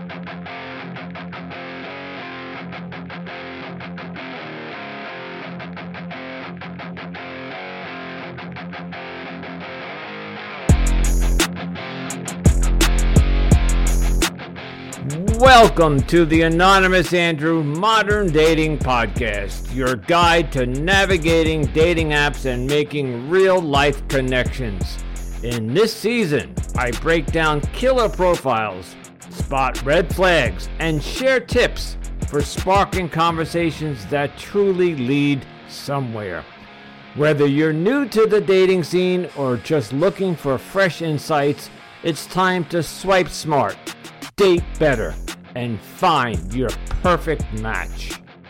Welcome to the Anonymous Andrew Modern Dating Podcast, your guide to navigating dating apps and making real-life connections. In this season, I break down killer profiles, spot red flags, and share tips for sparking conversations that truly lead somewhere. Whether you're new to the dating scene or just looking for fresh insights, it's time to swipe smart, date better, and find your perfect match.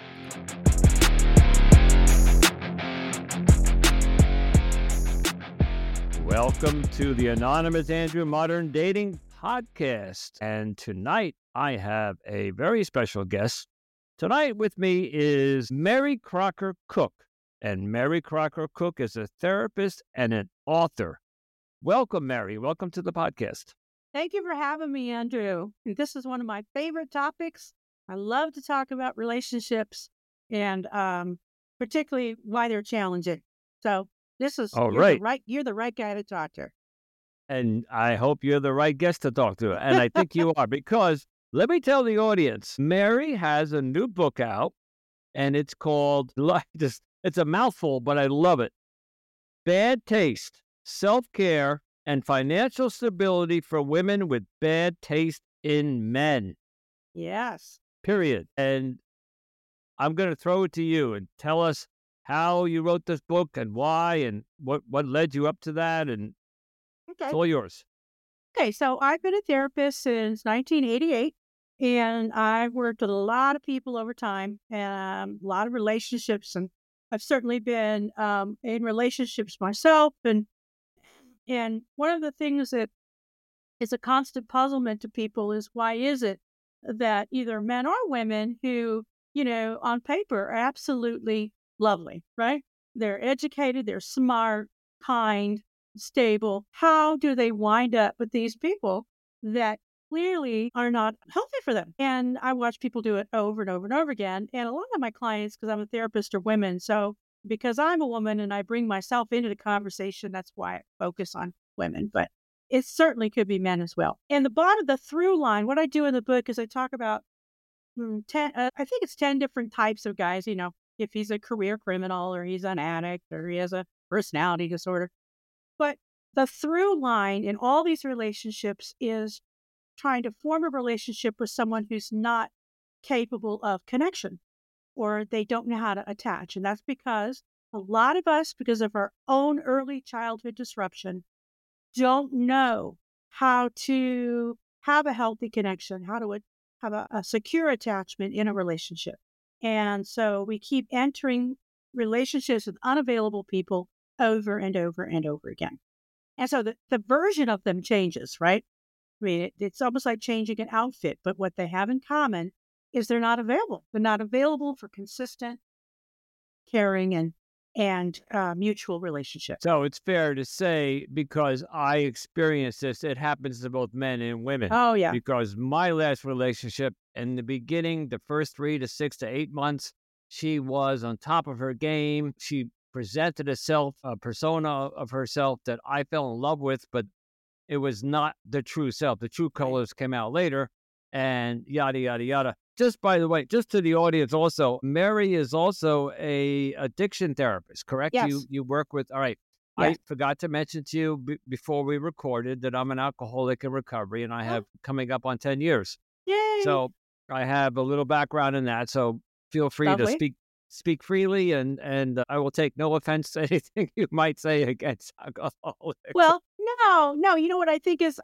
Welcome to the Anonymous Andrew Modern Dating Podcast. And tonight I have a very special guest. Tonight with me is Mary Crocker Cook. And Mary Crocker Cook is a therapist and an author. Welcome, Mary. Welcome to the podcast. Thank you for having me, Andrew. This is one of my favorite topics. I love to talk about relationships and particularly why they're challenging. So this is you're the right guy to talk to. And I hope you're the right guest to talk to. And I think you are, because let me tell the audience, Mary has a new book out, and it's called, it's a mouthful, but I love it. Bad Taste, Self-Care, and Financial Stability for Women with Bad Taste in Men. Yes. Period. And I'm going to throw it to you and tell us how you wrote this book and why and what led you up to that. And It's all yours. Okay, so I've been a therapist since 1988, and I've worked with a lot of people over time, and a lot of relationships, and I've certainly been in relationships myself, and one of the things that is a constant puzzlement to people is why is it that either men or women who, on paper are absolutely lovely, right? They're educated, they're smart, kind, stable. How do they wind up with these people that clearly are not healthy for them? And I watch people do it over and over and over again. And a lot of my clients, because I'm a therapist, are women. So because I'm a woman and I bring myself into the conversation, that's why I focus on women, but it certainly could be men as well. And the through line, what I do in the book is I talk about 10, I think it's 10 different types of guys, if he's a career criminal or he's an addict or he has a personality disorder. But the through line in all these relationships is trying to form a relationship with someone who's not capable of connection, or they don't know how to attach. And that's because a lot of us, because of our own early childhood disruption, don't know how to have a healthy connection, how to have a secure attachment in a relationship. And so we keep entering relationships with unavailable people over and over and over again. And so the version of them changes, right? I mean, it's almost like changing an outfit, but what they have in common is they're not available. They're not available for consistent, caring, and mutual relationships. So it's fair to say, because I experienced this, it happens to both men and women. Oh, yeah. Because my last relationship, in the beginning, the first 3 to 6 to 8 months, she was on top of her game. She presented a persona of herself that I fell in love with, but it was not the true self. The true colors came out later, and yada, yada, yada. Just by the way, just to the audience also, Mary is also a addiction therapist, correct? Yes. You work with, all right. Yes. I forgot to mention to you before we recorded that I'm an alcoholic in recovery, and I have coming up on 10 years. Yay! So I have a little background in that, so feel free Lovely. to speak freely, and I will take no offense to anything you might say against alcoholics. Well, no. You know what I think is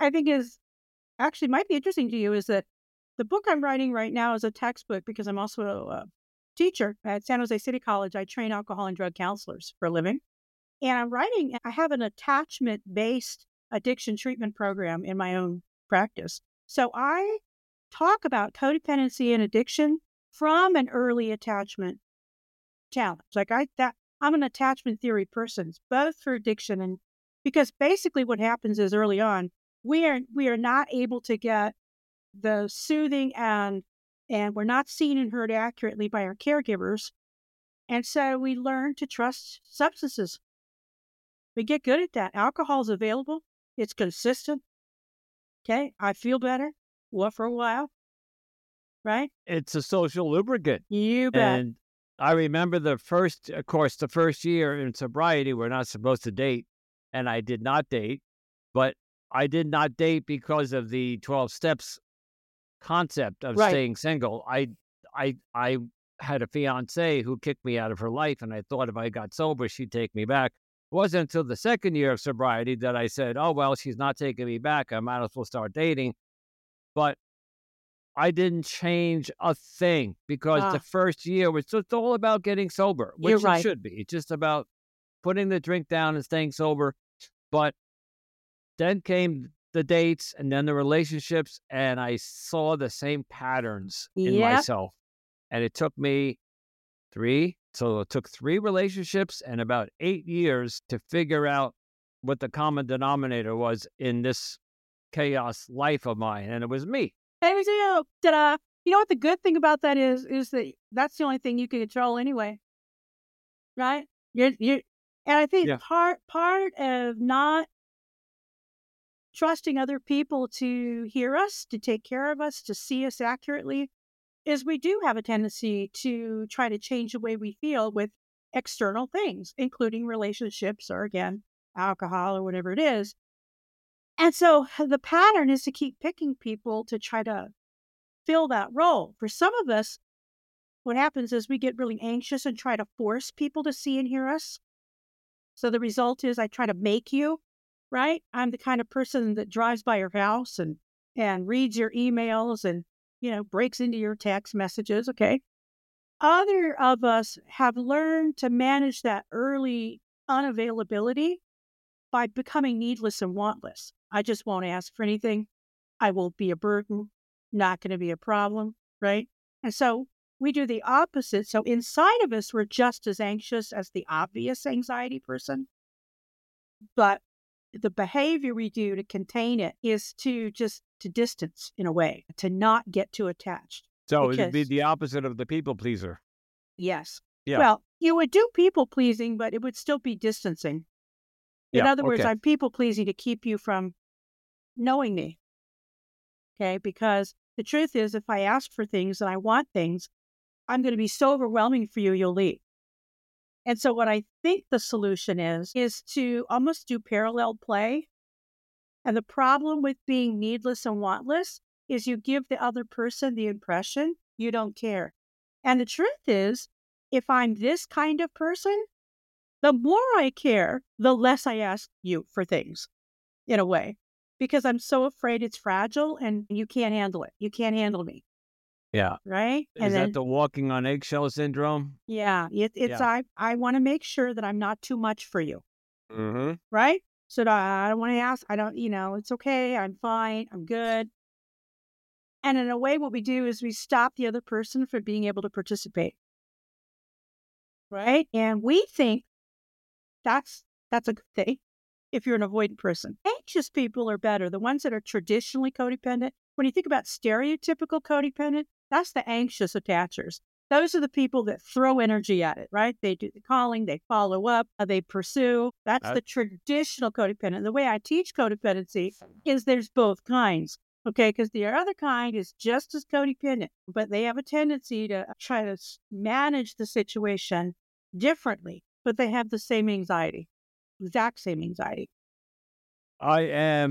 actually might be interesting to you is that the book I'm writing right now is a textbook, because I'm also a teacher at San Jose City College. I train alcohol and drug counselors for a living. And I have an attachment-based addiction treatment program in my own practice. So I talk about codependency and addiction from an early attachment challenge. I'm an attachment theory person, both for addiction and because basically what happens is early on, we are not able to get the soothing and we're not seen and heard accurately by our caregivers. And so we learn to trust substances. We get good at that. Alcohol is available. It's consistent. Okay. I feel better. What for a while. Right? It's a social lubricant. You bet. And I remember the first year in sobriety, we're not supposed to date. And I did not date, but I did not date because of the 12 steps concept of staying single. I had a fiance who kicked me out of her life, and I thought if I got sober, she'd take me back. It wasn't until the second year of sobriety that I said, oh, well, she's not taking me back. I might as well start dating. But I didn't change a thing because the first year was just all about getting sober, which it should be. It's just about putting the drink down and staying sober. But then came the dates and then the relationships, and I saw the same patterns in myself. And it took me 3 relationships and about 8 years to figure out what the common denominator was in this chaos life of mine. And it was me. Hey, ta-da. You know what the good thing about that is that that's the only thing you can control anyway. Right? And I think part of not trusting other people to hear us, to take care of us, to see us accurately, is we do have a tendency to try to change the way we feel with external things, including relationships or, again, alcohol or whatever it is. And so the pattern is to keep picking people to try to fill that role. For some of us, what happens is we get really anxious and try to force people to see and hear us. So the result is I try to make you, right? I'm the kind of person that drives by your house and reads your emails and, breaks into your text messages, okay? Other of us have learned to manage that early unavailability by becoming needless and wantless. I just won't ask for anything. I won't be a burden, not going to be a problem, right? And so we do the opposite. So inside of us, we're just as anxious as the obvious anxiety person. But the behavior we do to contain it is to distance in a way, to not get too attached. So it would be the opposite of the people pleaser. Yes. Yeah. Well, you would do people pleasing, but it would still be distancing. In other words, I'm people pleasing to keep you from knowing me. Okay. Because the truth is, if I ask for things and I want things, I'm going to be so overwhelming for you, you'll leave. And so what I think the solution is to almost do parallel play. And the problem with being needless and wantless is you give the other person the impression you don't care. And the truth is, if I'm this kind of person, the more I care, the less I ask you for things, in a way, because I'm so afraid it's fragile and you can't handle it. You can't handle me. Yeah. Right? Is that the walking on eggshell syndrome? Yeah. I want to make sure that I'm not too much for you. Mm-hmm. Right? So I don't want to ask. I don't, it's okay. I'm fine. I'm good. And in a way, what we do is we stop the other person from being able to participate. Right? And we think that's a good thing if you're an avoidant person. Anxious people are better. The ones that are traditionally codependent. When you think about stereotypical codependent, that's the anxious attachers. Those are the people that throw energy at it, right? They do the calling, they follow up, they pursue. That's the traditional codependent. The way I teach codependency is there's both kinds, okay? Because the other kind is just as codependent, but they have a tendency to try to manage the situation differently, but they have the same anxiety, exact same anxiety. I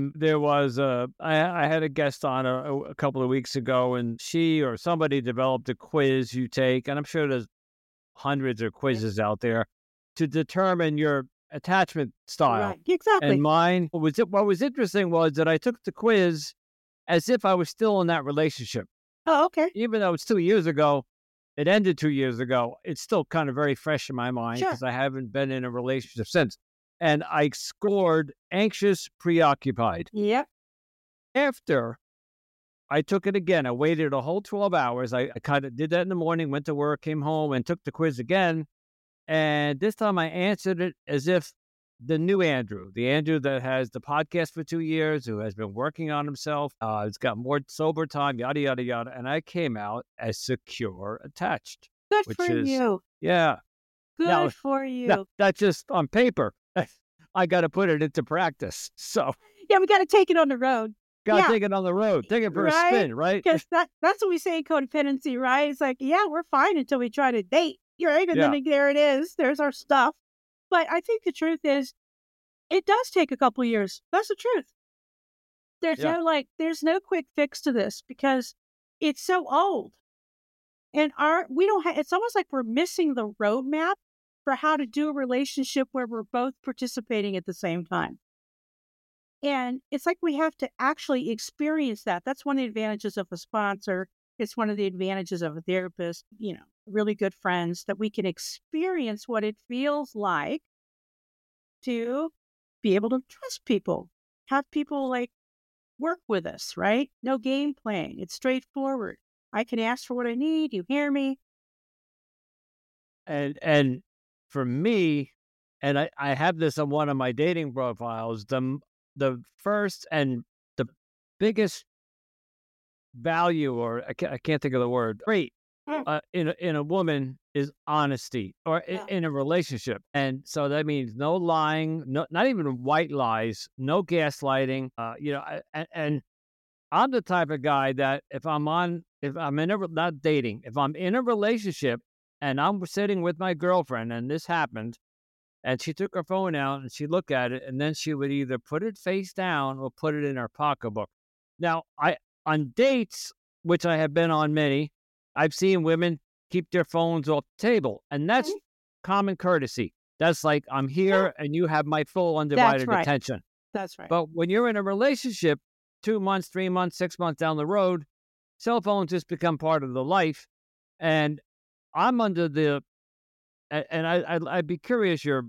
had a guest on a couple of weeks ago, and she or somebody developed a quiz you take, and I'm sure there's hundreds of quizzes out there to determine your attachment style. Right, exactly. And mine, what was interesting was that I took the quiz as if I was still in that relationship. Oh, okay. Even though it's 2 years ago, it ended 2 years ago, it's still kind of very fresh in my mind because I haven't been in a relationship since. And I scored anxious, preoccupied. Yep. After I took it again, I waited a whole 12 hours. I kind of did that in the morning, went to work, came home, and took the quiz again. And this time I answered it as if the new Andrew, the Andrew that has the podcast for 2 years, who has been working on himself, has got more sober time, yada, yada, yada. And I came out as secure attached, Good which for is, you. yeah. Now, Good for you. that's just on paper. I got to put it into practice. So Yeah, we got to take it on the road. got to Yeah. take it on the road, take it for a Right? spin, right? Because that's what we say in codependency, right? It's like, yeah, we're fine until we try to date, right? And Yeah. then there it is. There's our stuff. But I think the truth is, it does take a couple years. That's the truth. There's Yeah. there's no quick fix to this because it's so old. And we don't have, it's almost like we're missing the roadmap for how to do a relationship where we're both participating at the same time. And it's like we have to actually experience that. That's one of the advantages of a sponsor. It's one of the advantages of a therapist, really good friends, that we can experience what it feels like to be able to trust people, have people like work with us, right? No game playing. It's straightforward. I can ask for what I need. You hear me. And for me, and I have this on one of my dating profiles, the first and the biggest value, or I can't think of the word, trait in a woman is honesty, or in a relationship. And so that means no lying, not even white lies, no gaslighting. And I'm the type of guy that if I'm not dating, if I'm in a relationship and I'm sitting with my girlfriend and this happened, and she took her phone out and she looked at it, and then she would either put it face down or put it in her pocketbook. Now, on dates, which I have been on many, I've seen women keep their phones off the table, and that's common courtesy. That's like, I'm here and you have my full undivided attention. That's right. But when you're in a relationship, 2 months, 3 months, 6 months down the road, cell phones just become part of the life. And I'm under the, and I'd be curious your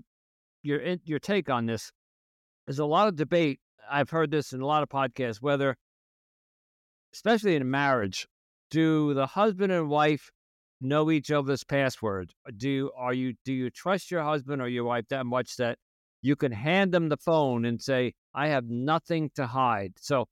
take on this. There's a lot of debate. I've heard this in a lot of podcasts, whether, especially in a marriage, do the husband and wife know each other's password? Do you trust your husband or your wife that much that you can hand them the phone and say, I have nothing to hide? So,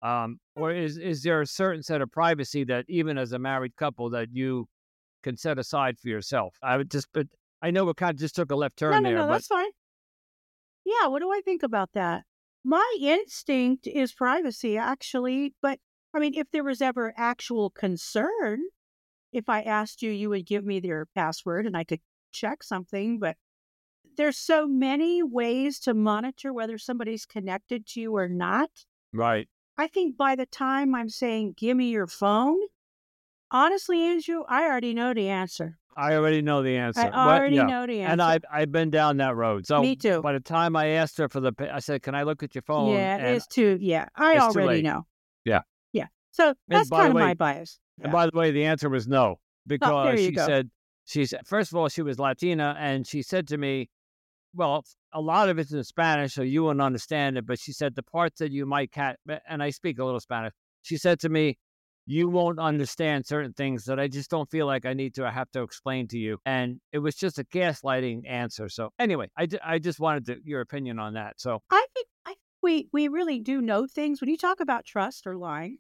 or is there a certain set of privacy that even as a married couple that you can set aside for yourself? But I know we kind of just took a left turn there. No, but that's fine. Yeah, what do I think about that? My instinct is privacy, actually. But I mean, if there was ever actual concern, if I asked you, you would give me their password and I could check something. But there's so many ways to monitor whether somebody's connected to you or not. Right. I think by the time I'm saying, give me your phone, honestly, Andrew, I already know the answer. I already know the answer. I already know the answer. And I've been down that road. So me too. By the time I asked her I said, can I look at your phone? Yeah, it's too. Yeah, I it's already know. Yeah. Yeah. So that's kind of my bias. And by the way, the answer was no, because she said, first of all, she was Latina, and she said to me, well, a lot of it's in Spanish, so you wouldn't understand it. But she said the parts that you might catch, and I speak a little Spanish. She said to me, you won't understand certain things that I just don't feel like I have to explain to you. And it was just a gaslighting answer. So anyway, I just wanted your opinion on that. So I think we really do know things. When you talk about trust or lying,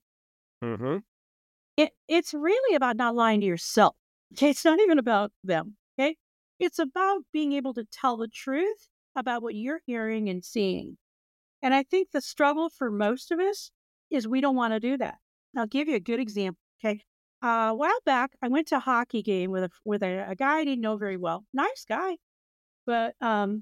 it's really about not lying to yourself. Okay, it's not even about them. Okay, it's about being able to tell the truth about what you're hearing and seeing. And I think the struggle for most of us is we don't want to do that. I'll give you a good example. Okay. A while back, I went to a hockey game with a guy I didn't know very well. Nice guy. But and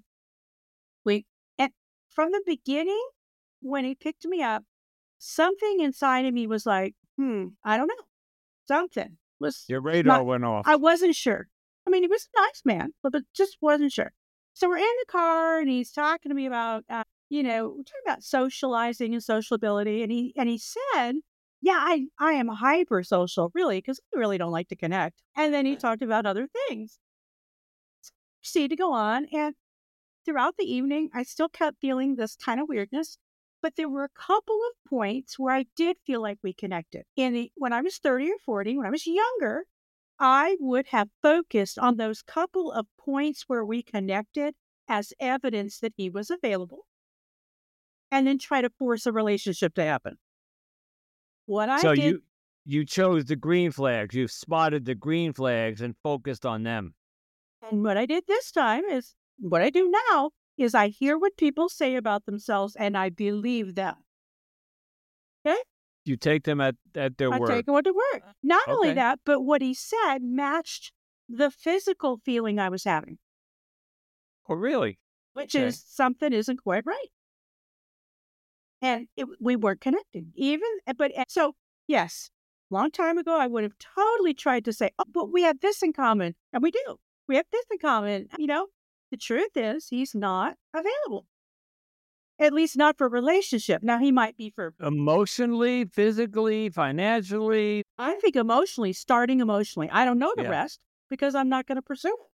from the beginning, when he picked me up, something inside of me was like, I don't know. Something was. Your radar went off. I wasn't sure. I mean, he was a nice man, but just wasn't sure. So we're in the car and he's talking to me about, we're talking about socializing and sociability. And he said, yeah, I am hyper social, really, because I really don't like to connect. And then he talked about other things. So I proceeded to go on. And throughout the evening, I still kept feeling this kind of weirdness. But there were a couple of points where I did feel like we connected. When I was 30 or 40, when I was younger, I would have focused on those couple of points where we connected as evidence that he was available and then try to force a relationship to happen. What I So did, you chose the green flags. You spotted the green flags and focused on them. and what I did this time is what I do now is I hear what people say about themselves and I believe them. Okay? You take them at their I word. take what to work. Not only Okay. that, but what he said matched the physical feeling I was having, Oh, really? which Okay. is something isn't quite right. And we weren't connecting. So, yes, long time ago, I would have totally tried to say, oh, but we have this in common. And we do. We have this in common. The truth is he's not available, at least not for a relationship. Now, he might be for, Emotionally, physically, financially. I think starting emotionally. I don't know the Yeah. rest because I'm not going to pursue it.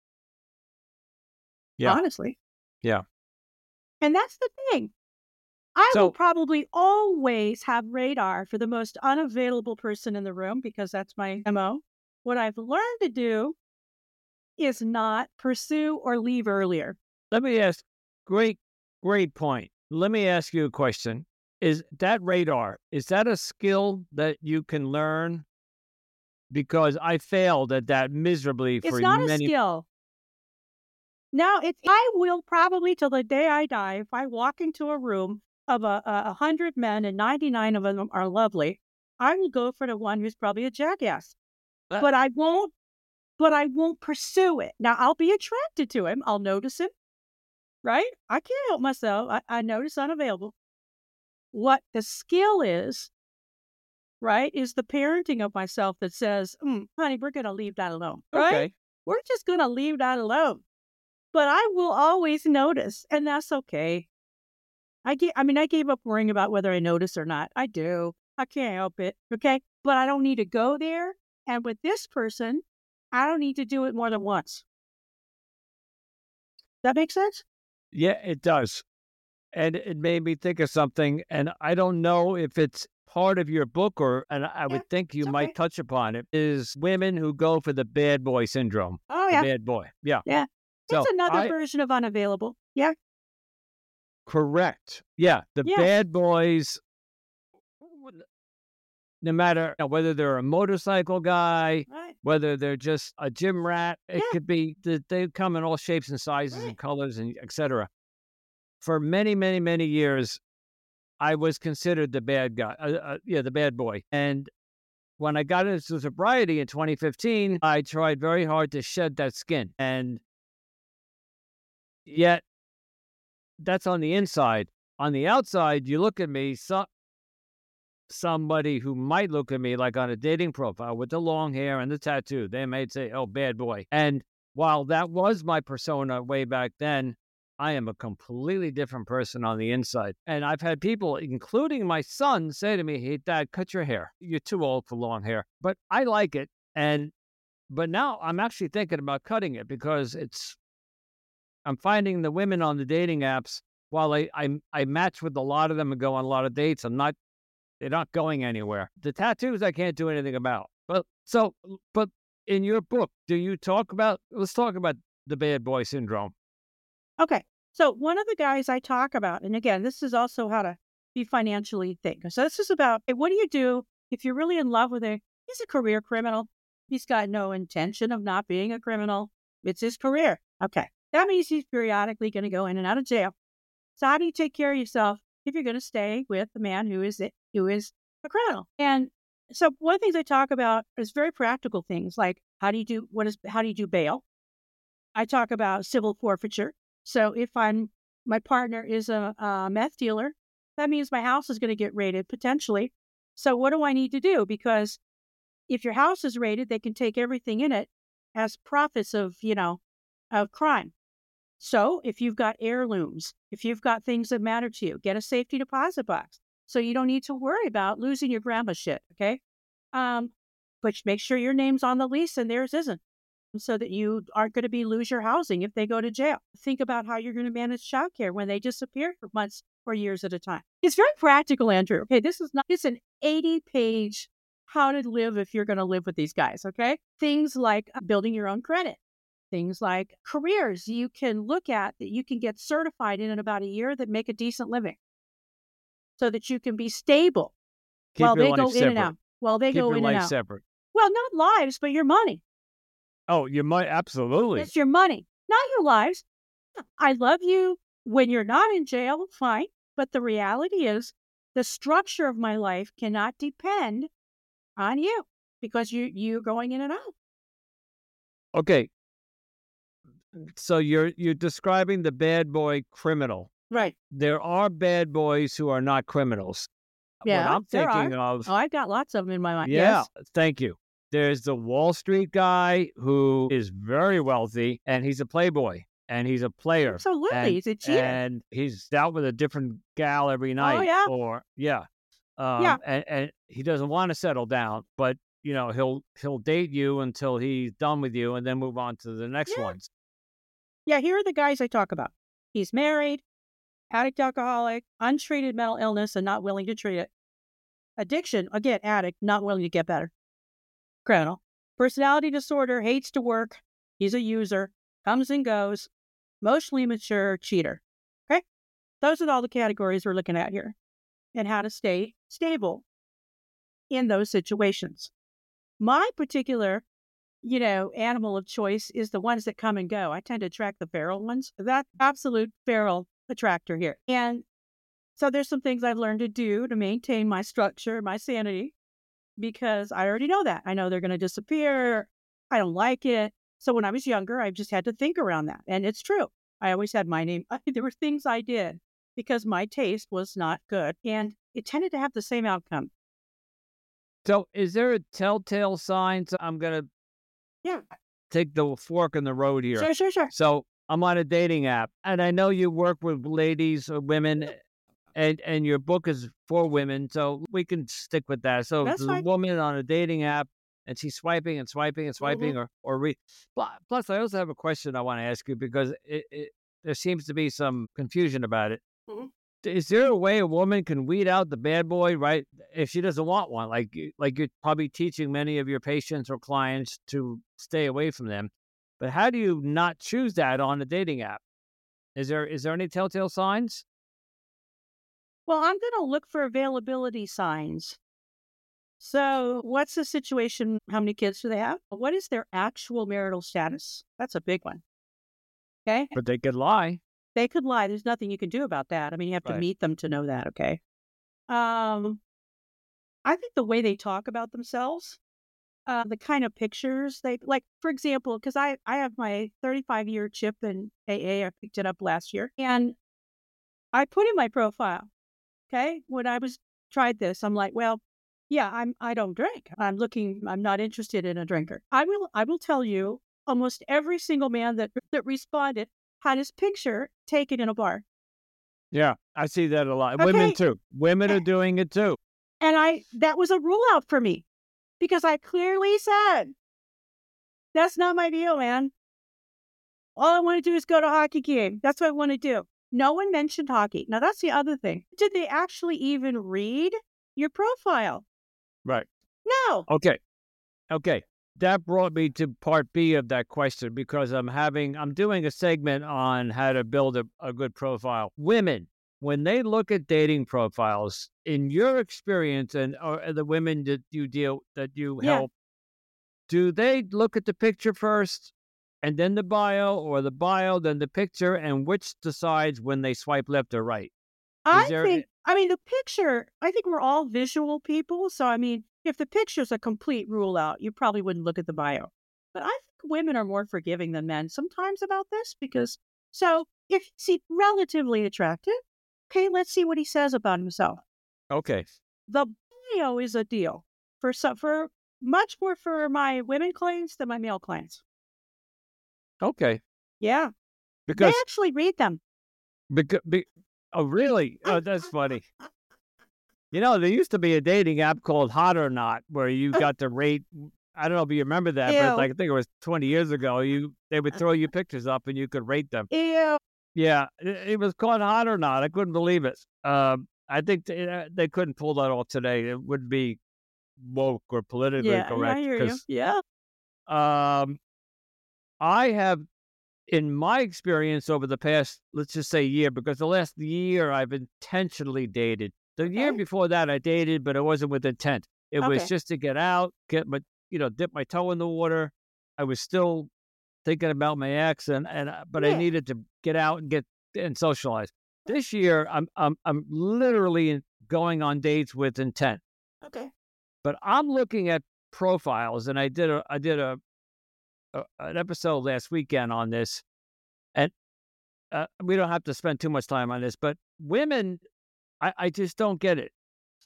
Yeah. Honestly. Yeah. And that's the thing. I will So probably always have radar for the most unavailable person in the room because that's my MO. What I've learned to do is not pursue or leave earlier. let me ask, great point. Let me ask you a question. Is that radar, is that a skill that you can learn? Because I failed at that miserably It's for not a many. skill. Now, I will probably till the day I die, if I walk into a room of 100 men and 99 of them are lovely, I will go for the one who's probably a jackass. Uh, But I won't pursue it. Now, I'll be attracted to him. I'll notice him, right? I can't help myself. I notice unavailable. What the skill is, right, is the parenting of myself that says, honey, we're going to leave that alone, right? Okay. We're just going to leave that alone. But I will always notice, and that's okay. I gave up worrying about whether I notice or not. I do. I can't help it, okay? But I don't need to go there. And with this person, I don't need to do it more than once. That makes sense? Yeah, it does. And it made me think of something, and I don't know if it's part of your book and I Yeah, would think you it's might okay. touch upon it, is women who go for the bad boy syndrome. Oh, The yeah. bad boy. Yeah. Yeah. So It's another version of unavailable. Yeah. correct. Yeah. The Yes. bad boys, no matter whether they're a motorcycle guy, Right. whether they're just a gym rat, it Yeah. could be that they come in all shapes and sizes and Right. colors and etc. For many, many, many years, I was considered the bad guy, the bad boy. And when I got into sobriety in 2015, I tried very hard to shed that skin. And yet, that's on the inside. On the outside, you look at me, somebody who might look at me like on a dating profile with the long hair and the tattoo. They might say, oh, bad boy. And while that was my persona way back then, I am a completely different person on the inside. And I've had people, including my son, say to me, hey, Dad, cut your hair. You're too old for long hair. But I like it. But now I'm actually thinking about cutting it because I'm finding the women on the dating apps, while I match with a lot of them and go on a lot of dates, they're not going anywhere. The tattoos I can't do anything about. But in your book, let's talk about the bad boy syndrome. Okay. So one of the guys I talk about, and again, this is also how to be financially thinking. So this is about, hey, what do you do if you're really in love with he's a career criminal. He's got no intention of not being a criminal. It's his career. Okay. That means he's periodically going to go in and out of jail. So how do you take care of yourself if you're going to stay with the man who is a criminal? And so one of the things I talk about is very practical things like how do you do bail? I talk about civil forfeiture. So if my partner is a meth dealer, that means my house is going to get raided potentially. So what do I need to do? Because if your house is raided, they can take everything in it as profits of crime. So if you've got heirlooms, if you've got things that matter to you, get a safety deposit box so you don't need to worry about losing your grandma's shit. Okay. But make sure your name's on the lease and theirs isn't, so that you aren't going to lose your housing if they go to jail. Think about how you're going to manage childcare when they disappear for months or years at a time. It's very practical, Andrew. Okay. It's an 80-page how to live if you're going to live with these guys. Okay. Things like building your own credit. things like careers you can look at that you can get certified in about a year that make a decent living so that you can be stable while Keep your they life go in and separate. out. While they Keep go your in and life out. separate. Well, not lives, but your money. Oh, you might absolutely. It's your money, not your lives. I love you when you're not in jail, fine. But the reality is the structure of my life cannot depend on you because you're going in and out. Okay, so you're describing the bad boy criminal. Right. There are bad boys who are not criminals. What Yeah, I'm there are. thinking of, Oh, I've got lots of them in my mind. yeah, Yes. thank you. There's the Wall Street guy who is very wealthy and he's a playboy and he's a player Absolutely. He's a cheater. and he's out with a different gal every Oh, night yeah. or yeah. Yeah. And he doesn't want to settle down, but you know, he'll date you until he's done with you and then move on to the next Yeah. ones. Yeah. Here are the guys I talk about. He's married, addict, alcoholic, untreated mental illness, and not willing to treat it. Addiction, again, addict, not willing to get better. Criminal. Personality disorder, hates to work. He's a user, comes and goes, emotionally mature, cheater. Okay? Those are all the categories we're looking at here and how to stay stable in those situations. My particular, animal of choice is the ones that come and go. I tend to attract the feral ones. That absolute feral attractor here. And so there's some things I've learned to do to maintain my structure, my sanity, because I already know that. I know they're going to disappear. I don't like it. So when I was younger, I just had to think around that. And it's true. I always had my name. There were things I did because my taste was not good. And it tended to have the same outcome. So is there a telltale sign? So I'm going to take the fork in the road here. Sure. So I'm on a dating app and I know you work with ladies or women and your book is for women. So we can stick with that. So That's there's a fine. woman on a dating app and she's swiping and swiping and swiping Plus, I also have a question I want to ask you because there seems to be some confusion about it. Mhm. Is there a way a woman can weed out the bad boy, right? If she doesn't want one, like you're probably teaching many of your patients or clients to stay away from them. But how do you not choose that on a dating app? Is there any telltale signs? Well, I'm going to look for availability signs. So what's the situation? How many kids do they have? What is their actual marital status? That's a big one. Okay. But they could lie. They could lie. There's nothing you can do about that. I mean, you have to Right. meet them to know that. Okay. I think the way they talk about themselves, the kind of pictures they like, for example, because I have my 35-year chip in AA. I picked it up last year and I put in my profile. Okay. When I tried this, I'm like, well, yeah, I don't drink. I'm not interested in a drinker. I will tell you almost every single man that responded had his picture taken in a bar. Yeah, I see that a lot. Okay. Women too. Women are doing it too. And that was a rule out for me because I clearly said, that's not my deal, man. All I want to do is go to a hockey game. That's what I want to do. No one mentioned hockey. Now, that's the other thing. Did they actually even read your profile? Right. No. Okay. That brought me to part B of that question because I'm doing a segment on how to build a good profile. Women, when they look at dating profiles, in your experience and the women that you help, do they look at the picture first and then the bio, or the bio, then the picture, and which decides when they swipe left or right? The picture, I think we're all visual people. So, I mean, if the picture's a complete rule out, you probably wouldn't look at the bio. But I think women are more forgiving than men sometimes about this so if he's relatively attractive, okay, let's see what he says about himself. Okay. The bio is a deal for much more for my women clients than my male clients. Okay. Yeah. Because they actually read them. Oh, really? Oh, that's funny. There used to be a dating app called Hot or Not where you got to rate. I don't know if you remember that, but I think it was 20 years ago. They would throw you pictures up and you could rate them. Ew. Yeah, it was called Hot or Not. I couldn't believe it. I think they couldn't pull that off today. It would be woke or politically correct. I hear you. Yeah. I have, in my experience over the past, let's just say year, because the last year I've intentionally dated. The year Okay. before that I dated, but it wasn't with intent. It was Okay. just to get out, dip my toe in the water. I was still thinking about my ex, but I Yeah. needed to get out and get and socialize. This year, I'm literally going on dates with intent. Okay. But I'm looking at profiles, and I did an episode last weekend on this, and we don't have to spend too much time on this. But women, I just don't get it.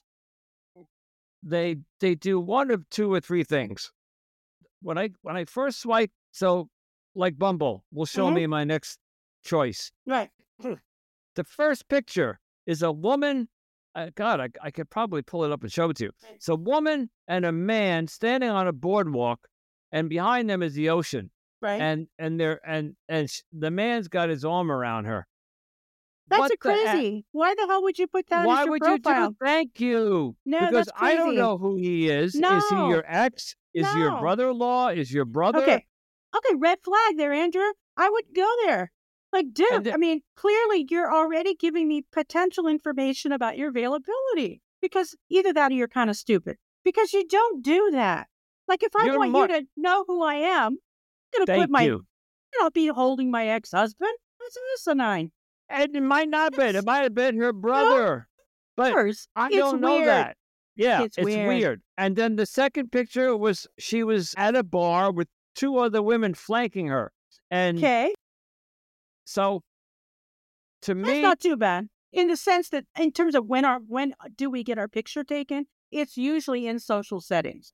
They do one of two or three things. When I first swipe, so like Bumble will show Mm-hmm. me my next choice. Right. The first picture is a woman. God, I could probably pull it up and show it to you. It's a woman and a man standing on a boardwalk, and behind them is the ocean. Right. And the man's got his arm around her. That's What the heck? crazy. Why the hell would you put that Why as your would you profile? do? Thank you. No, Because that's I don't crazy. know who he is. Is he No. your ex? Is your No. brother-in-law? Is your brother? Okay. Red flag there, Andrew. I would go there. Like, dude, I mean, clearly you're already giving me potential information about your availability, because either that or you're kind of stupid, because you don't do that. Like, if I want you to know who I am, I'm going to put you. I'll be holding my ex-husband. That's asinine. And it might not have been. It might have been her brother. But I don't know weird. that. Yeah, it's weird. weird. And then the second picture was she was at a bar with two other women flanking her. And so to me, that's not too bad, in the sense that in terms of when do we get our picture taken, it's usually in social settings.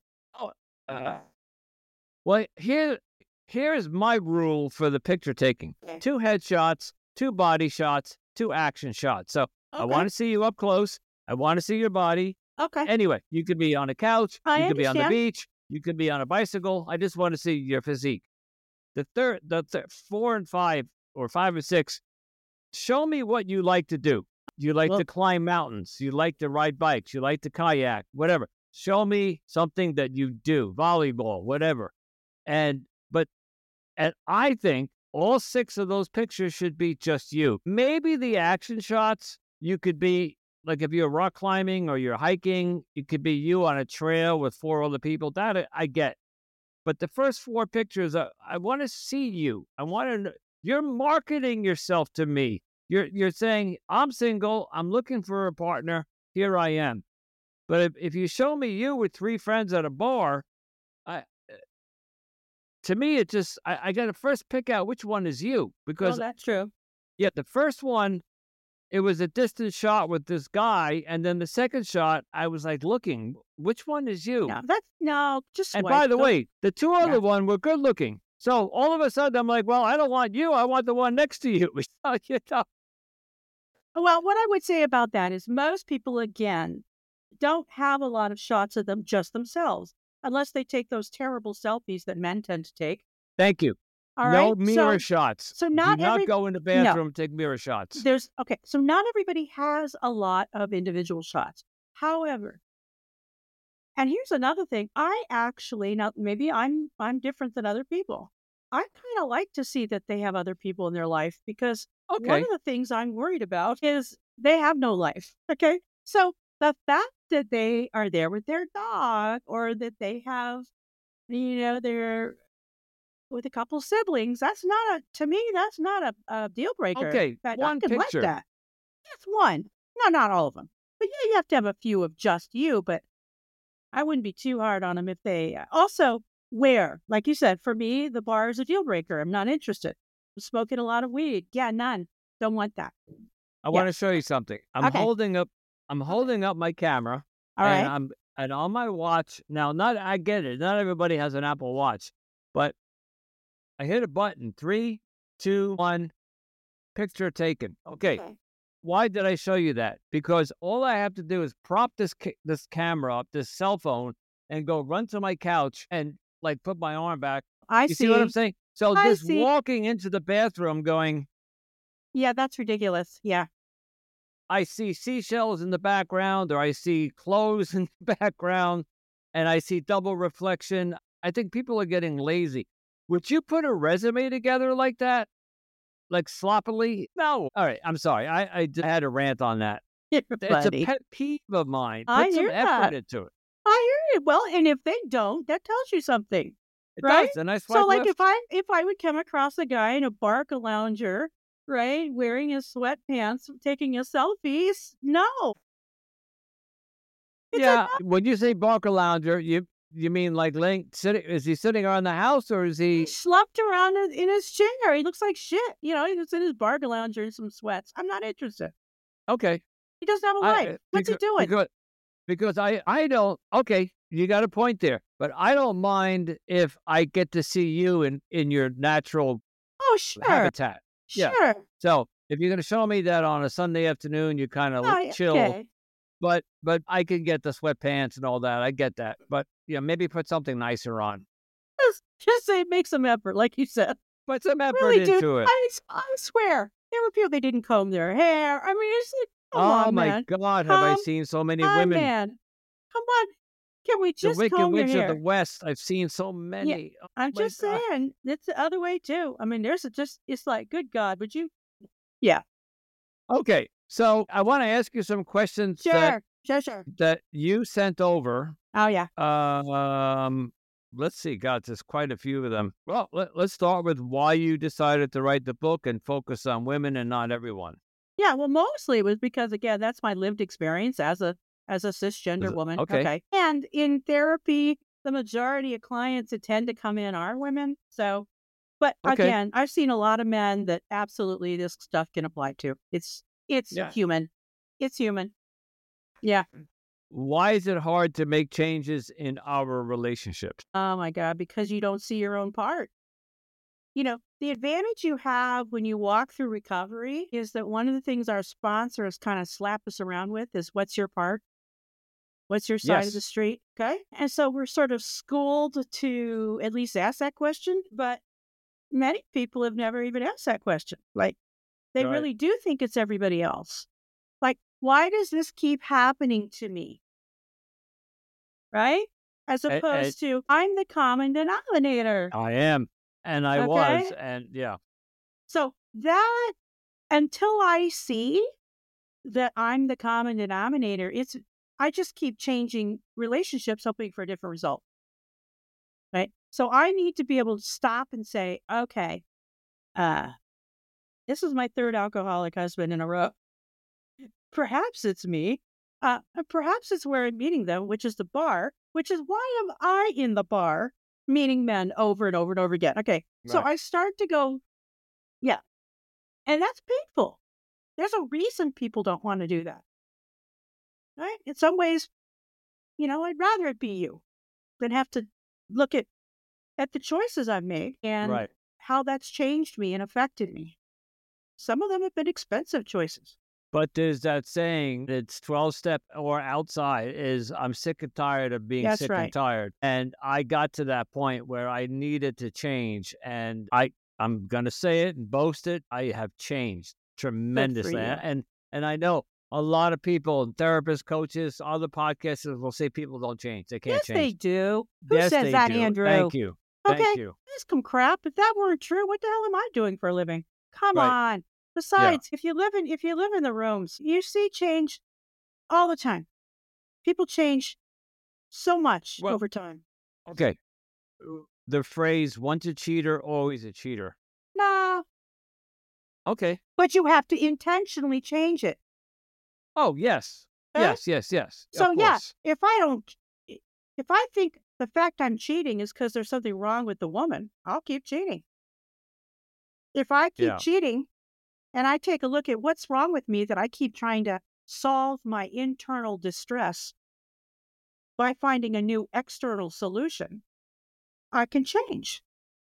Well, here is my rule for the picture taking. 2 headshots, 2 body shots, 2 action shots. So I want to see you up close. I want to see your body. Okay. Anyway, you could be on a couch. You could be on the understand. beach. You could be on a bicycle. I just want to see your physique. The 4 and 5, or 5 and 6, show me what you like to do. You like to climb mountains. You like to ride bikes. You like to kayak, whatever. Show me something that you do, volleyball, whatever. And I think all 6 of those pictures should be just you. Maybe the action shots, you could be, like if you're rock climbing or you're hiking, it could be you on a trail with 4 other people. That I get. But the first 4 pictures, I want to see you. I want to know. You're marketing yourself to me. You're saying, I'm single. I'm looking for a partner. Here I am. But if you show me you with 3 friends at a bar, to me, it just, I got to first pick out which one is you. Because that's true. Yeah, the first one, it was a distant shot with this guy. And then the second shot, I was like looking, which one is you? Just And by the way, the 2 other one were good looking. So all of a sudden, I'm like, well, I don't want you. I want the one next to you. Well, what I would say about that is most people, again, don't have a lot of shots of them just themselves, unless they take those terrible selfies that men tend to take. Thank you. All no right? mirror shots. So Do not go in the bathroom and take mirror shots. So not everybody has a lot of individual shots. However, and here's another thing, I actually, now maybe I'm different than other people. I kind of like to see that they have other people in their life, because one of the things I'm worried about is they have no life. Okay. So the fact that they are there with their dog, or that they have, they're with a couple siblings, that's not a deal breaker. Okay. One picture. Like that. That's one. No, not all of them. But yeah, you have to have a few of just you, but I wouldn't be too hard on them if they also where, like you said, for me, the bar is a deal breaker. I'm not interested. I'm smoking a lot of weed. Yeah, none. Don't want that. I want to show you something. I'm holding up my camera. All right. And on my watch now. I get it. Not everybody has an Apple Watch, but I hit a button. 3, 2, 1. Picture taken. Okay. Why did I show you that? Because all I have to do is prop this camera up, this cell phone, and go run to my couch and like put my arm back. You see what I'm saying? So walking into the bathroom going, yeah, that's ridiculous. Yeah. I see seashells in the background, or I see clothes in the background, and I see double reflection. I think people are getting lazy. Would you put a resume together like that? Like sloppily? No. All right. I'm sorry. I had a rant on that. You're It's a funny. pet peeve of mine. I Put some hear effort that. into it. I hear it. Well, and if they don't, that tells you something, It right? does. And I So, swipe like, left. if I would come across a guy in a Barca lounger, right, wearing his sweatpants, taking a selfies, no, it's a Yeah. When you say Barker Lounger, you mean like sitting? Is he sitting around the house or is he he? slumped around in his chair. He looks like shit. You know, he's in his Barca lounger and some sweats. I'm not interested. Okay. He doesn't have a life. What's he doing? Because I don't. Okay, you got a point there, but I don't mind if I get to see you in your natural Oh, sure, habitat. Yeah. sure. So if you're going to show me that on a Sunday afternoon, you kind of Oh, chill. okay. But I can get the sweatpants and all that. I get that. But yeah, maybe put something nicer on. Just say make some effort, like you said. Put some effort Really, dude. into it. I swear, there were people that didn't comb their hair. I mean, it's like, come Oh on, my man. God, have I Come seen so many on, women? man. Come on. Can we The just Wicked comb your Witch of the hair? West. I've seen so many. Oh I'm my just God. saying, it's the other way too. I mean, it's like, good God, would you? Yeah, Okay, so I want to ask you some questions sure. that you sent over. Oh, yeah. Let's see. God, there's quite a few of them. Well, let's start with why you decided to write the book and focus on women and not everyone. Yeah, well, mostly it was because, again, that's my lived experience as a cisgender woman. Okay. And in therapy, the majority of clients that tend to come in are women. So, but Okay. again, I've seen a lot of men that absolutely this stuff can apply to. It's Yeah. human. It's human. Yeah. Why is it hard to make changes in our relationships? Oh my God, because you don't see your own part. You know, the advantage you have when you walk through recovery is that one of the things our sponsors kind of slap us around with is what's your part? What's your side of the Yes. street? Okay. And so we're sort of schooled to at least ask that question, but many people have never even asked that question. Like, they Right. really do think it's everybody else. Like, why does this keep happening to me? Right? As And opposed to, I'm the common denominator. I am, and I was, Okay. and yeah. So that, until I see that I'm the common denominator, I just keep changing relationships, hoping for a different result. Right? So I need to be able to stop and say, okay, this is my third alcoholic husband in a row. Perhaps it's me. Perhaps it's where I'm meeting them, which is the bar, which is why am I in the bar meeting men over and over and over again? Okay. So Right. I start to go, yeah. And that's painful. There's a reason people don't want to do that. Right? In some ways, I'd rather it be you than have to look at the choices I've made and Right. how that's changed me and affected me. Some of them have been expensive choices. But there's that saying, it's 12-step or outside, is I'm sick and tired of being That's sick right. and tired. And I got to that point where I needed to change. And I'm going to say it and boast it. I have changed tremendously. you. And I know a lot of people, therapists, coaches, other podcasters will say people don't change. They can't Yes, change. they do. Who Yes, says they that, do. Andrew? Thank you. Okay, Thank you. that's some crap. If that weren't true, what the hell am I doing for a living? Come Right. on. Besides, if you live in the rooms, you see change all the time. People change so much Well- over time. Okay. The phrase, once a cheater, always a cheater. No, Okay. but you have to intentionally change it. Oh, yes. Okay? Yes. So Of yeah, course. if I think the fact I'm cheating is because there's something wrong with the woman, I'll keep cheating. If I keep Yeah. cheating and I take a look at what's wrong with me that I keep trying to solve my internal distress by finding a new external solution, I can change.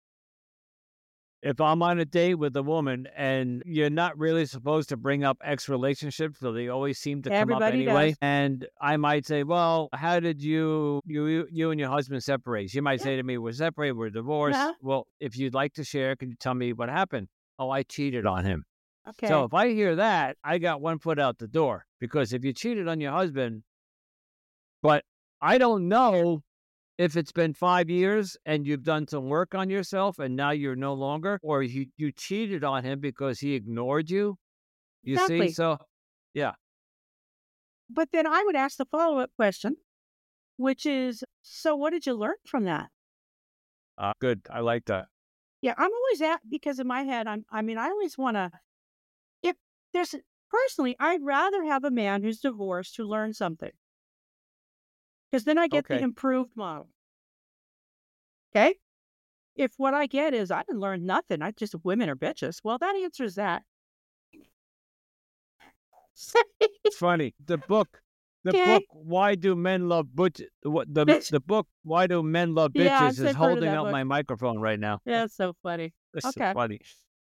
If I'm on a date with a woman and you're not really supposed to bring up ex-relationships, so they always seem to come up Everybody anyway. does. And I might say, well, how did you and your husband separate? She might Yeah. say to me, we're separated, we're divorced. Uh-huh. Well, if you'd like to share, can you tell me what happened? Oh, I cheated on him. Okay. So if I hear that, I got one foot out the door. Because if you cheated on your husband, but I don't know if it's been 5 years and you've done some work on yourself and now you're no longer, or you cheated on him because he ignored you, you see? Exactly. So, yeah. But then I would ask the follow-up question, which is, so what did you learn from that? Good. I like that. Yeah, I'm always because in my head, I always want to, if there's, personally, I'd rather have a man who's divorced who learned something, because then I get the Okay. improved model. Okay? If what I get is I didn't learn nothing, I just women are bitches, well, that answers that. It's funny. The book, Okay. Why Do Men Love Butch? What Bitch. the book, Why Do Men Love Yeah, Bitches, I've is heard of holding that up book. my microphone right now. Yeah, it's so funny. That's so Okay. funny.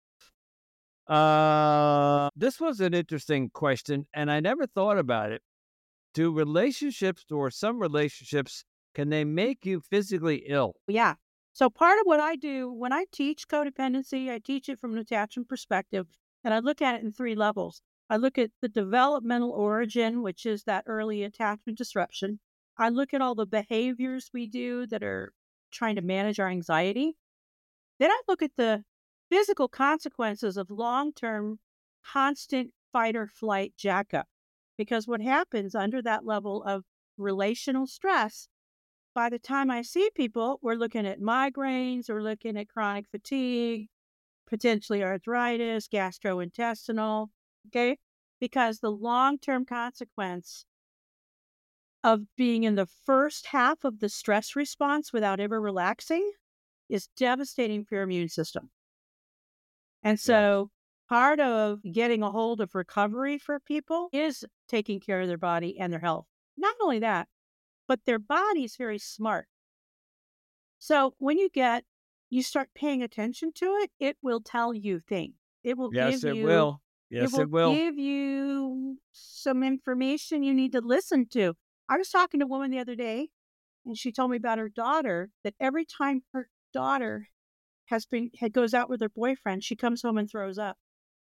This was an interesting question, and I never thought about it. Do relationships, or some relationships, can they make you physically ill? Yeah. So part of what I do when I teach codependency, I teach it from an attachment perspective, and I look at it in 3 levels. I look at the developmental origin, which is that early attachment disruption. I look at all the behaviors we do that are trying to manage our anxiety. Then I look at the physical consequences of long-term constant fight or flight jackup. Because what happens under that level of relational stress, by the time I see people, we're looking at migraines, we're looking at chronic fatigue, potentially arthritis, gastrointestinal, okay? Because the long-term consequence of being in the first half of the stress response without ever relaxing is devastating for your immune system. And Yeah. so part of getting a hold of recovery for people is taking care of their body and their health. Not only that, but their body's very smart. So when you start paying attention to it, it will tell you things. It will Yes, give it you will. Yes, it will. some information you need to listen to. I was talking to a woman the other day, and she told me about her daughter, that every time her daughter goes out with her boyfriend, she comes home and throws up.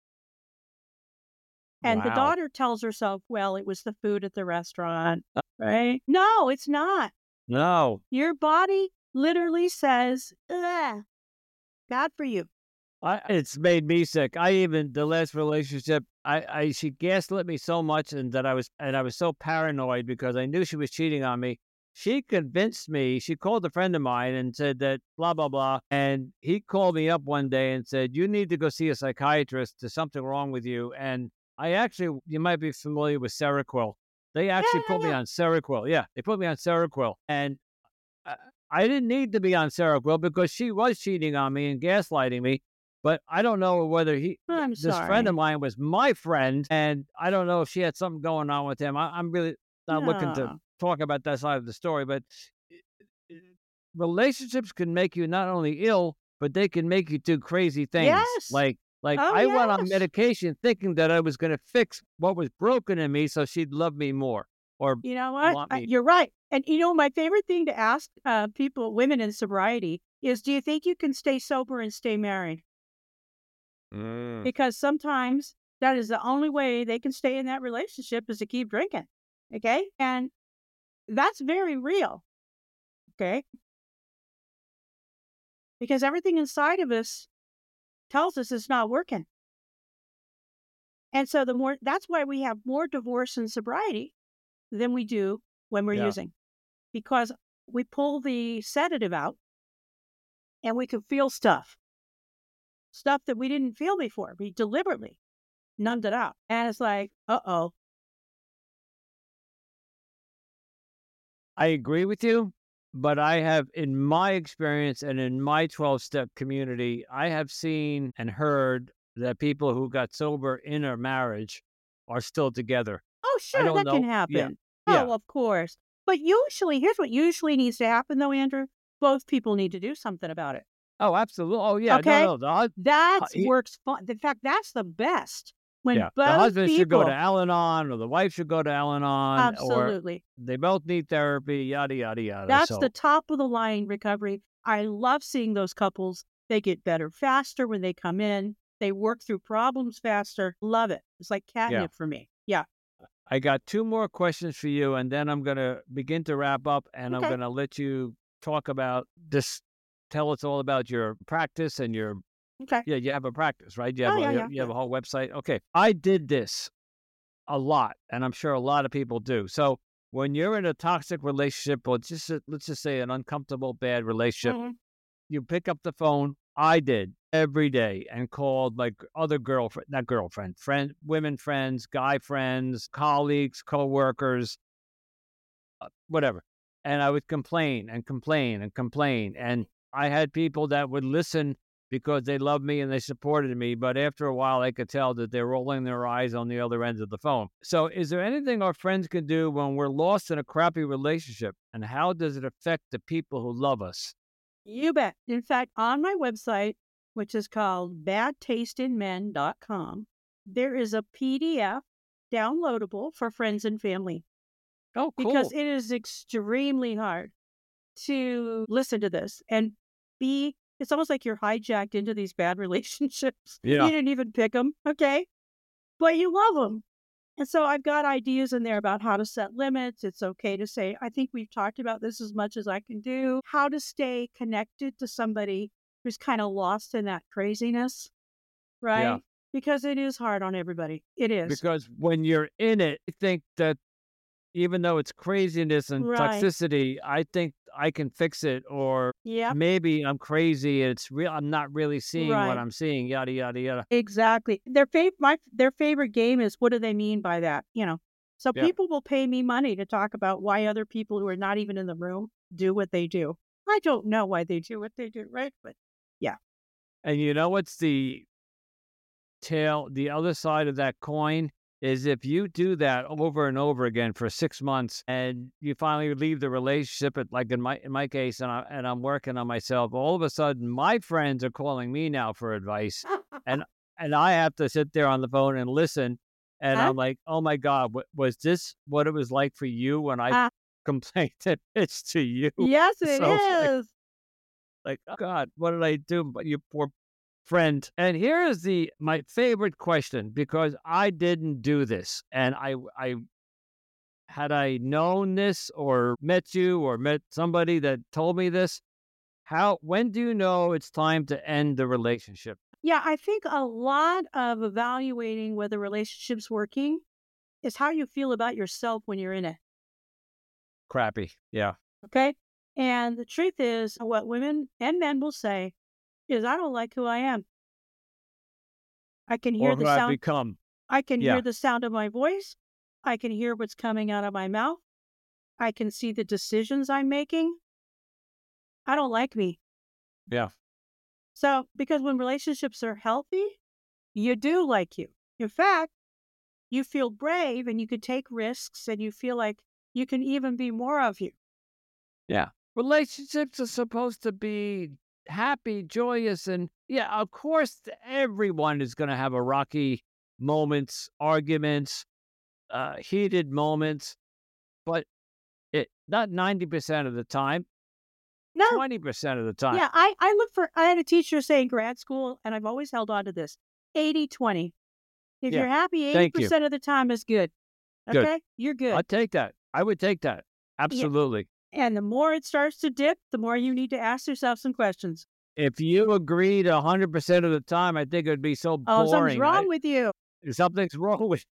And the Wow. daughter tells herself, well, it was the food at the restaurant, right? No, it's not. No. Your body literally says, ugh, bad for you. It's made me sick. The last relationship, she gaslit me so much, and I was so paranoid because I knew she was cheating on me. She convinced me. She called a friend of mine and said that blah blah blah, and he called me up one day and said, "You need to go see a psychiatrist. There's something wrong with you." And you might be familiar with Seroquel. They Yeah, actually yeah, put me yeah. on Seroquel. Yeah, they put me on Seroquel, and I, I didn't need to be on Seroquel because she was cheating on me and gaslighting me. But I don't know whether I'm this friend of sorry. mine was my friend, and I don't know if she had something going on with him. I'm really not looking to No. talk about that side of the story, but i- relationships can make you not only ill, but they can make you do crazy things. Yes. Like Oh, I went on yes. medication thinking that I was going to fix what was broken in me, so she'd love me more or You know what? want me. You're right. And my favorite thing to ask people, women in sobriety, is, do you think you can stay sober and stay married? Mm. Because sometimes that is the only way they can stay in that relationship, is to keep drinking. Okay. And that's very real. Okay. Because everything inside of us tells us it's not working. And so that's why we have more divorce and sobriety than we do when we're Yeah. using, because we pull the sedative out and we can feel stuff that we didn't feel before. We deliberately numbed it out. And it's like, uh-oh. I agree with you, but I have, in my experience and in my 12-step community, I have seen and heard that people who got sober in a marriage are still together. Oh, I sure, don't that can know. Yeah. happen. Yeah. Oh, of course. But usually, here's what usually needs to happen, though, Andrew. Both people need to do something about it. Oh, absolutely. Oh, yeah. No, Okay? no. Works fun. In fact, that's the best. When Yeah. The both husband should go to people, Al-Anon, or the wife should go to Al-Anon, or absolutely. they both need therapy, yada, yada, yada. That's the So, top of the line recovery. I love seeing those couples. They get better faster when they come in. They work through problems faster. Love it. It's like yeah. catnip for me. Yeah. I got 2 more questions for you, and then I'm going to begin to wrap up, and I'm Okay. going to let you talk about this. Tell us all about your practice and your, Okay. you have a practice, right? You have, Oh, yeah. you have a whole website. Okay. I did this a lot, and I'm sure a lot of people do. So when you're in a toxic relationship, or just let's just say an uncomfortable, bad relationship, Mhm. you pick up the phone. I did every day and called like other women friends, guy friends, colleagues, coworkers, whatever. And I would complain and complain and complain. And I had people that would listen because they loved me and they supported me. But after a while, I could tell that they're rolling their eyes on the other end of the phone. So is there anything our friends can do when we're lost in a crappy relationship? And how does it affect the people who love us? You bet. In fact, on my website, which is called badtasteinmen.com, there is a PDF downloadable for friends and family Oh, because cool. it is extremely hard to listen to this and it's almost like you're hijacked into these bad relationships. You Yeah. didn't even pick them, okay? But you love them. And so I've got ideas in there about how to set limits. It's okay to say, I think we've talked about this as much as I can do. How to stay connected to somebody who's kind of lost in that craziness, Yeah. right? Because it is hard on everybody. It is. Because when you're in it, I think that even though it's craziness and Right. toxicity, I think I can fix it. Or Yep. maybe I'm crazy. It's real. I'm not really seeing what Right. I'm seeing. Yada yada yada. Exactly. Their favorite game is, what do they mean by that? So Yeah. people will pay me money to talk about why other people who are not even in the room do what they do. I don't know why they do what they do, right? But yeah. And you know what's the other side of that coin is if you do that over and over again for 6 months and you finally leave the relationship, like in my case, and I'm working on myself, all of a sudden my friends are calling me now for advice, and I have to sit there on the phone and listen, and Huh? I'm like, oh my God, was this what it was like for you when I Ah, complained that it's to you? yes, it So it's is. like, oh God, what did I do? But you poor friend. And here is my favorite question, because I didn't do this, and I had I known this or met you or met somebody that told me this. When do you know it's time to end the relationship? Yeah, I think a lot of evaluating whether relationship's working is how you feel about yourself when you're in it. Crappy. Yeah. Okay. And the truth is, what women and men will say is, I don't like who I am. I can hear Or the who I've sound. become. I can Yeah. hear the sound of my voice. I can hear what's coming out of my mouth. I can see the decisions I'm making. I don't like me. Yeah. So, because when relationships are healthy, you do like you. In fact, you feel brave and you can take risks and you feel like you can even be more of you. Yeah. Relationships are supposed to be happy, joyous, and yeah, of course, everyone is going to have a rocky moments, arguments, heated moments, but not 90% of the time, No, 20% of the time. yeah, I had a teacher say in grad school, and I've always held on to this 80-20. If Yeah. you're happy Thank you. 80% of the time is good. Good. Okay? You're good. I'd take that. I would take that. Yeah. Absolutely. And the more it starts to dip, the more you need to ask yourself some questions. If you agreed 100% of the time, I think it would be so Oh, something's boring. wrong with you. Something's wrong with.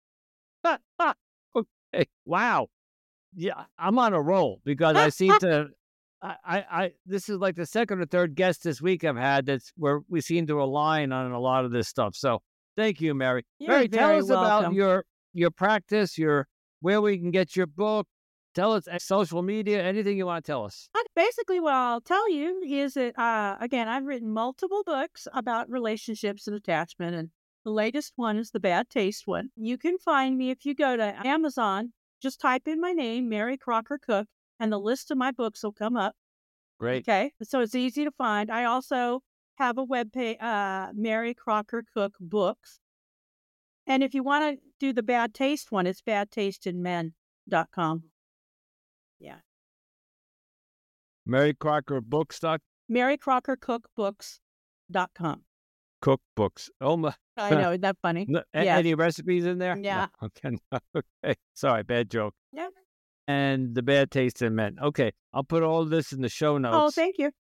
Okay. Wow. Yeah, I'm on a roll because I seem to. This is like the second or third guest this week I've had that's where we seem to align on a lot of this stuff. So thank you, Mary. You're Mary, tell very us about welcome. your practice, where we can get your book. Tell us social media, anything you want to tell us. Basically, what I'll tell you is that, again, I've written multiple books about relationships and attachment, and the latest one is the Bad Taste one. You can find me if you go to Amazon, just type in my name, Mary Crocker Cook, and the list of my books will come up. Great. Okay, so it's easy to find. I also have a webpage, Mary Crocker Cook Books. And if you want to do the Bad Taste one, it's badtasteinmen.com. Yeah. Mary Crocker Books. MaryCrockerCookBooks.com. Cookbooks. Oh my. I know, isn't that funny? No, Yeah. any recipes in there? Yeah. No. Okay. Okay. Sorry, bad joke. Yeah. and the bad taste in men. Okay, I'll put all this in the show Oh, notes. thank you.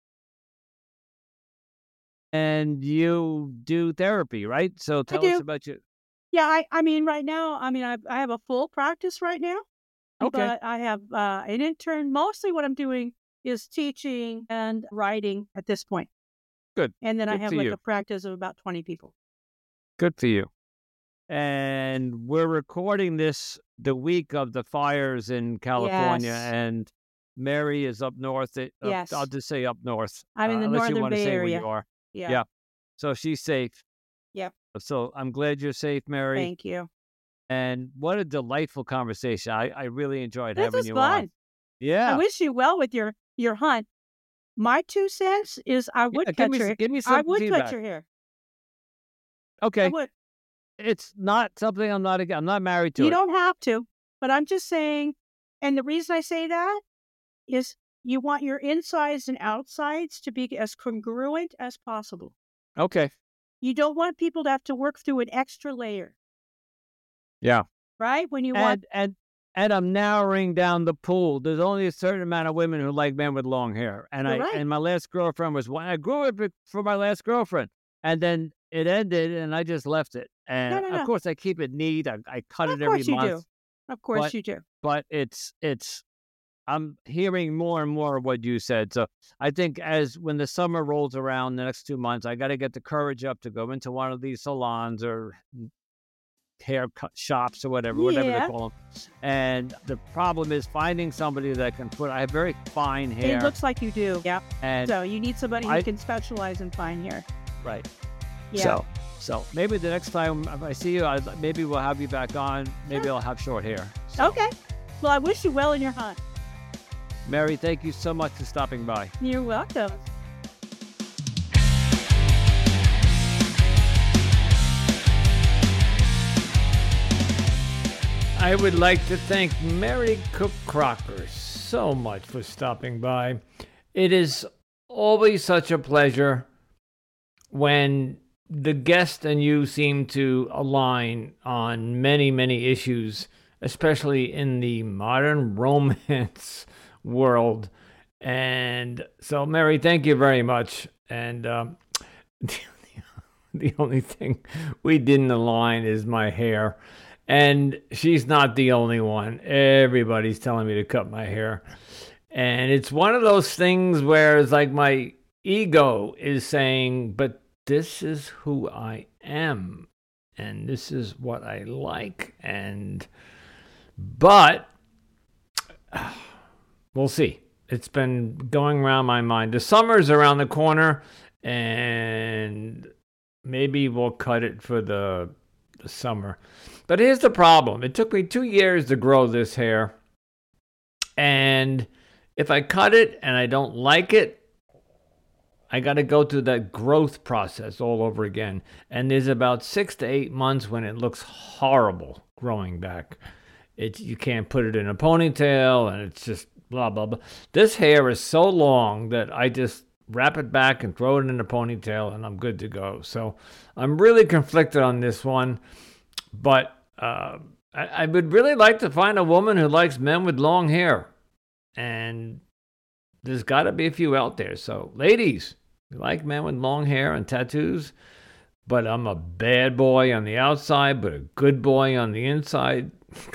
And you do therapy, right? So I tell us do. about you. Yeah, I mean, right now, I have a full practice right now, Okay, but I have an intern. Mostly what I'm doing is teaching and writing at this point. good. And then I Good have for like you. a practice of about 20 people. Good for you. And we're recording this the week of the fires in California, Yes. and Mary is up north. I'll Yes. just say up north, I'm in the unless you Northern want to Bay say where Area. you are. Yeah. Yeah. So she's safe. Yep. So I'm glad you're safe, Mary. Thank you. And what a delightful conversation. I really enjoyed This having was you on. fun. I Yeah. wish you well with your hunt. My 2 cents is I would Yeah, cut your give me I some would cut feedback. your hair. Okay. I would. It's not something I'm not married to You it. don't have to, but I'm just saying, and the reason I say that is you want your insides and outsides to be as congruent as possible. Okay. You don't want people to have to work through an extra layer, Yeah. right? When you want, And I'm narrowing down the pool. There's only a certain amount of women who like men with long hair. And You're right. my last girlfriend was one. I grew up for my last girlfriend. And then it ended and I just left it. And No. of course I keep it neat. I cut Of it every course you month. do. Of course But you do. but it's I'm hearing more and more of what you said. So I think when the summer rolls around the next 2 months, I got to get the courage up to go into one of these salons or haircut shops or whatever they Yeah. call them. And the problem is finding somebody that can put. I have very fine hair. It looks like you do. Yeah. and So you need somebody who I- can specialize in fine hair. right. Yeah. So maybe the next time if I see you, maybe we'll have you back on. Maybe Sure. I'll have short hair. So, Okay. Well, I wish you well in your hunt. Mary, thank you so much for stopping by. You're welcome. I would like to thank Mary Cook Crocker so much for stopping by. It is always such a pleasure when the guest and you seem to align on many, many issues, especially in the modern romance world. And so, Mary, thank you very much. And the only thing we didn't align is my hair. And she's not the only one. Everybody's telling me to cut my hair. And it's one of those things where it's like my ego is saying, but this is who I am. And this is what I like. But we'll see. It's been going around my mind. The summer's around the corner, and maybe we'll cut it for the summer. But here's the problem. It took me 2 years to grow this hair. And if I cut it and I don't like it, I got to go through that growth process all over again. And there's about 6 to 8 months when it looks horrible growing back. You can't put it in a ponytail, and it's just blah, blah, blah. This hair is so long that I just wrap it back and throw it in a ponytail, and I'm good to go. So I'm really conflicted on this one. But I would really like to find a woman who likes men with long hair. And there's got to be a few out there. So, ladies, you like men with long hair and tattoos, but I'm a bad boy on the outside, but a good boy on the inside.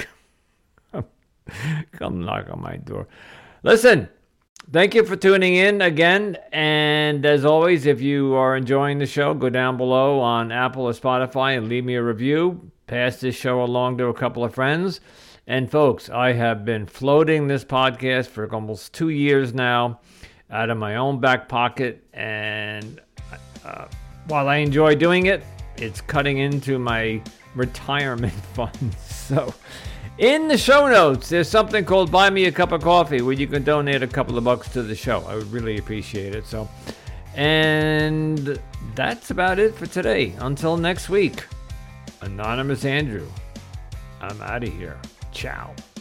Come knock on my door. Listen, thank you for tuning in again. And as always, if you are enjoying the show, go down below on Apple or Spotify and leave me a review. Pass this show along to a couple of friends. And folks, I have been floating this podcast for almost 2 years now out of my own back pocket. And while I enjoy doing it, it's cutting into my retirement funds. So in the show notes, there's something called Buy Me a Cup of Coffee where you can donate a couple of bucks to the show. I would really appreciate it. So, and that's about it for today. Until next week, Anonymous Andrew, I'm out of here. Ciao.